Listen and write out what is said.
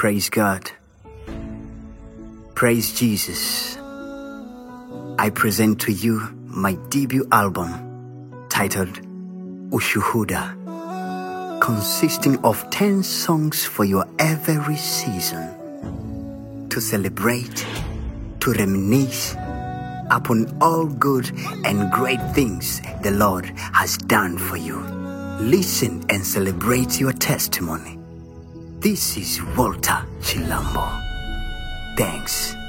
Praise God. Praise Jesus. I present to you my debut album titled Ushuhuda, consisting of 10 songs for your every season, to celebrate, to reminisce upon all good and great things the Lord has done for you. Listen and celebrate your testimony. This is Walter Chilambo. Thanks.